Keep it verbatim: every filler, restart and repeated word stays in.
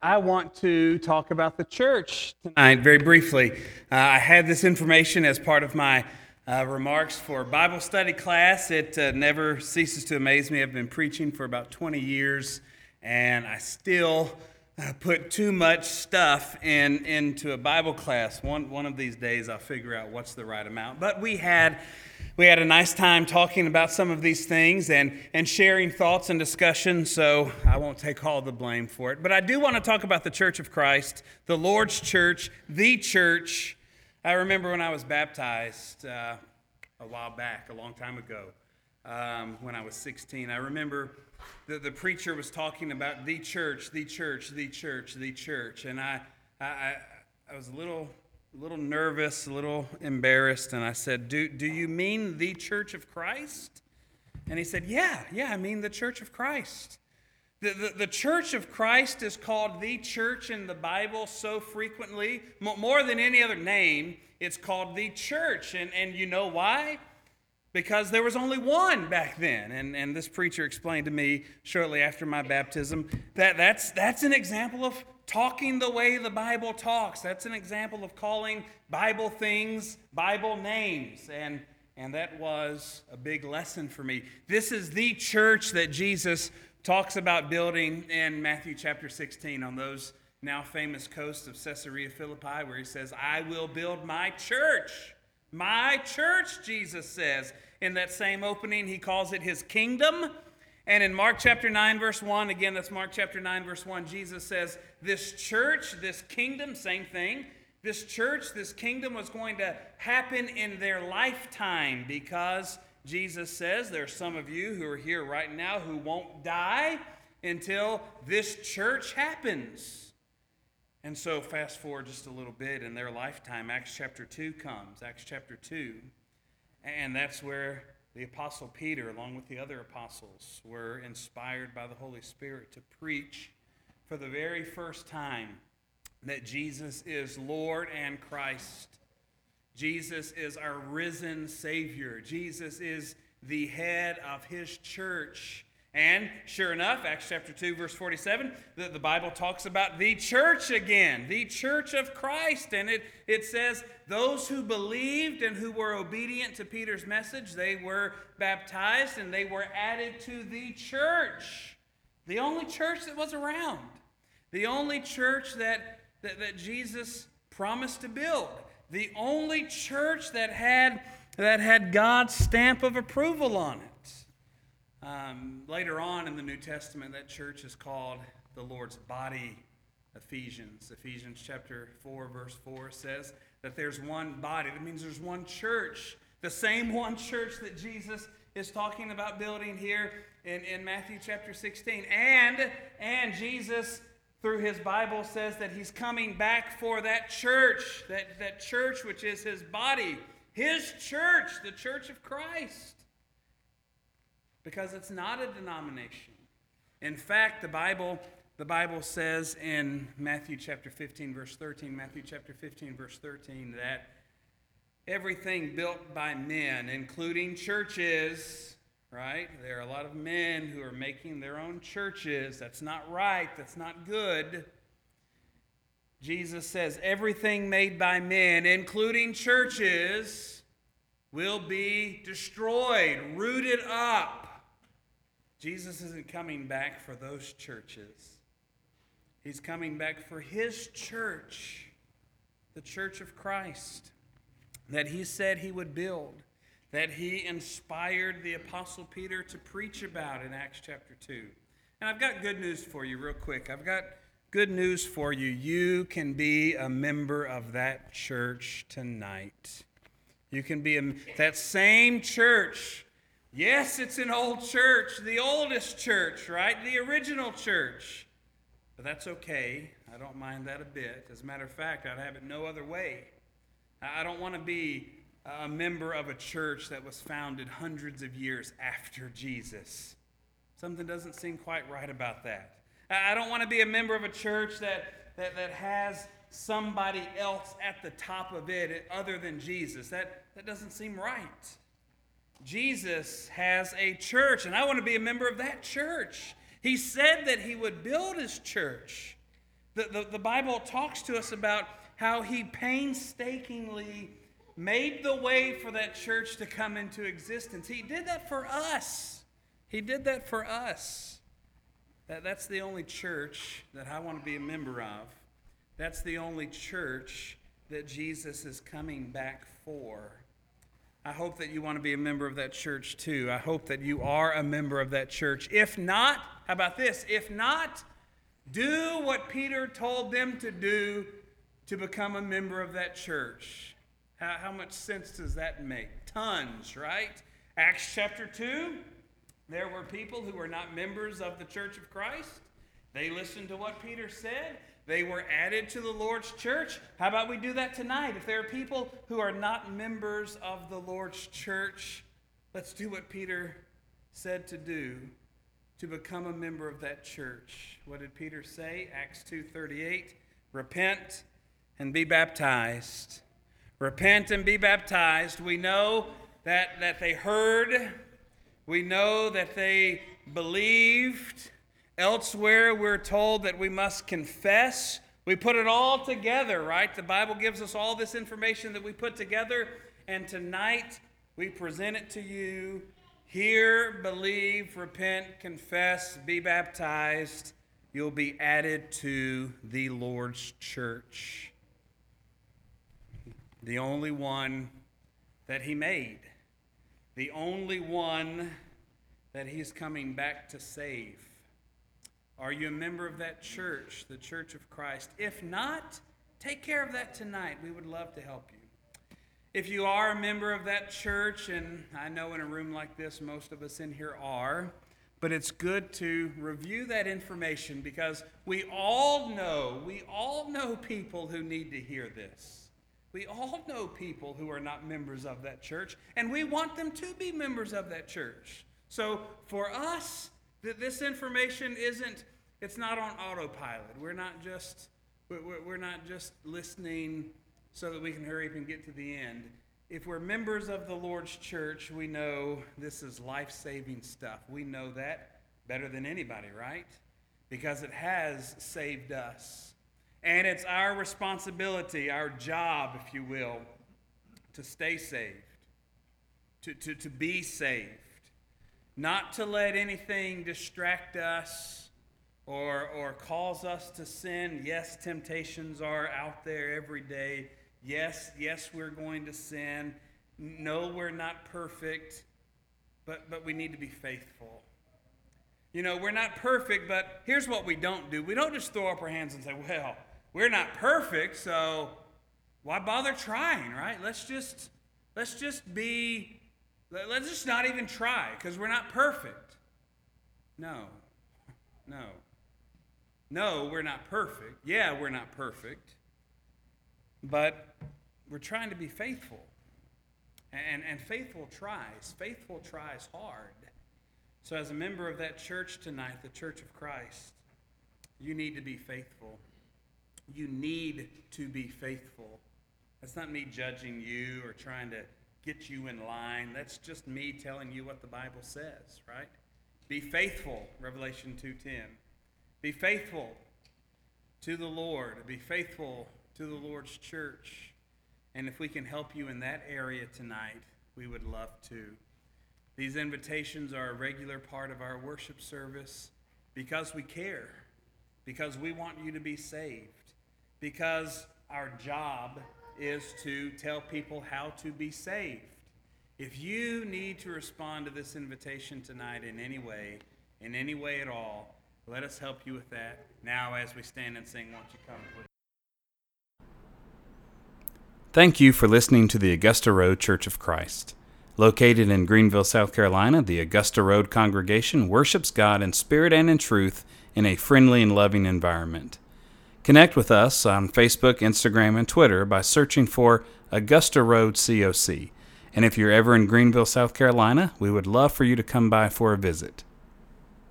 I want to talk about the church tonight very briefly. Uh, I had this information as part of my uh, remarks for Bible study class. It uh, never ceases to amaze me. I've been preaching for about twenty years, and I still uh, put too much stuff in into a Bible class. One one of these days, I'll figure out what's the right amount. But we had We had a nice time talking about some of these things and, and sharing thoughts and discussion, so I won't take all the blame for it. But I do want to talk about the Church of Christ, the Lord's church, the church. I remember when I was baptized uh, a while back, a long time ago, um, when I was sixteen. I remember the, the preacher was talking about the church, the church, the church, the church. And I, I, I was a little... a little nervous, a little embarrassed, and I said, do, do you mean the Church of Christ? And he said, yeah, yeah, I mean the Church of Christ. The, the, the Church of Christ is called the church in the Bible so frequently, more than any other name, it's called the church. And, and you know why? Because there was only one back then. And, and this preacher explained to me shortly after my baptism that that's, that's an example of talking the way the Bible talks. That's an example of calling Bible things Bible names. And, and that was a big lesson for me. This is the church that Jesus talks about building in Matthew chapter sixteen on those now famous coasts of Caesarea Philippi, where he says, I will build my church. My church, Jesus says. In that same opening, he calls it his kingdom. And in Mark chapter nine, verse one, again, that's Mark chapter nine, verse one, Jesus says, this church, this kingdom, same thing, this church, this kingdom was going to happen in their lifetime, because Jesus says there are some of you who are here right now who won't die until this church happens. And so fast forward just a little bit, in their lifetime, Acts chapter two comes, Acts chapter two, and that's where the Apostle Peter, along with the other apostles, were inspired by the Holy Spirit to preach for the very first time that Jesus is Lord and Christ. Jesus is our risen Savior. Jesus is the head of his church. And sure enough, Acts chapter two, verse forty-seven, the, the Bible talks about the church again, the church of Christ. And it, it says, those who believed and who were obedient to Peter's message, they were baptized and they were added to the church. The only church that was around. The only church that, that, that Jesus promised to build. The only church that had, that had God's stamp of approval on it. Um, later on in the New Testament, that church is called the Lord's body, Ephesians. Ephesians chapter four, verse four says that there's one body. That means there's one church. The same one church that Jesus is talking about building here in, in Matthew chapter sixteen. And, and Jesus, through his Bible, says that he's coming back for that church, that, that church which is his body, his church, the church of Christ. Because it's not a denomination. In fact, the Bible, the Bible says in Matthew chapter fifteen, verse thirteen, Matthew chapter fifteen, verse thirteen, that everything built by men, including churches, right? There are a lot of men who are making their own churches. That's not right. That's not good. Jesus says everything made by men, including churches, will be destroyed, rooted up. Jesus isn't coming back for those churches. He's coming back for his church, the church of Christ, that he said he would build, that he inspired the Apostle Peter to preach about in Acts chapter two. And I've got good news for you real quick. I've got good news for you. You can be a member of that church tonight. You can be a, that same church. Yes, it's an old church, the oldest church, right? The original church. But that's okay. I don't mind that a bit. As a matter of fact, I'd have it no other way. I don't want to be a member of a church that was founded hundreds of years after Jesus. Something doesn't seem quite right about that. I don't want to be a member of a church that, that, that has somebody else at the top of it other than Jesus. That, that doesn't seem right. Jesus has a church, and I want to be a member of that church. He said that he would build his church. The, the, the Bible talks to us about how he painstakingly made the way for that church to come into existence. He did that for us. He did that for us. That, that's the only church that I want to be a member of. That's the only church that Jesus is coming back for. I hope that you want to be a member of that church too. I hope that you are a member of that church. If not, how about this? If not, do what Peter told them to do to become a member of that church. How, how much sense does that make? Tons, right? Acts chapter two, there were people who were not members of the Church of Christ. They listened to what Peter said. They were added to the Lord's church. How about we do that tonight? If there are people who are not members of the Lord's church, let's do what Peter said to do to become a member of that church. What did Peter say? Acts two thirty-eight, repent and be baptized. Repent and be baptized. We know that, that they heard. We know that they believed. Elsewhere, we're told that we must confess. We put it all together, right? The Bible gives us all this information that we put together, and tonight we present it to you. Hear, believe, repent, confess, be baptized. You'll be added to the Lord's church. The only one that he made. The only one that he's coming back to save. Are you a member of that church, the Church of Christ? If not, take care of that tonight. We would love to help you. If you are a member of that church, and I know in a room like this, most of us in here are, but it's good to review that information because we all know, we all know people who need to hear this. We all know people who are not members of that church, and we want them to be members of that church. So for us, that this information isn't, it's not on autopilot. We're not just, we're, we're not just listening so that we can hurry up and get to the end. If we're members of the Lord's church, we know this is life-saving stuff. We know that better than anybody, right? Because it has saved us. And it's our responsibility, our job, if you will, to stay saved, to, to, to be saved. Not to let anything distract us or, or cause us to sin. Yes, temptations are out there every day. Yes, yes, we're going to sin. No, we're not perfect, but, but we need to be faithful. You know, we're not perfect, but here's what we don't do. We don't just throw up our hands and say, well, we're not perfect, so why bother trying, right? Let's just, let's just be... Let's just not even try because we're not perfect. No, no. No, we're not perfect. Yeah, we're not perfect. But we're trying to be faithful. And, and faithful tries. Faithful tries hard. So as a member of that church tonight, the Church of Christ, you need to be faithful. You need to be faithful. That's not me judging you or trying to get you in line. That's just me telling you what the Bible says, right? Be faithful, Revelation two ten. Be faithful to the Lord. Be faithful to the Lord's church. And if we can help you in that area tonight, we would love to. These invitations are a regular part of our worship service because we care, because we want you to be saved, because our job is to tell people how to be saved. If you need to respond to this invitation tonight in any way, in any way at all, let us help you with that. Now as we stand and sing, won't you come, please? Thank you for listening to the Augusta Road Church of Christ. Located in Greenville, South Carolina, the Augusta Road congregation worships God in spirit and in truth in a friendly and loving environment. Connect with us on Facebook, Instagram, and Twitter by searching for Augusta Road C O C. And if you're ever in Greenville, South Carolina, we would love for you to come by for a visit.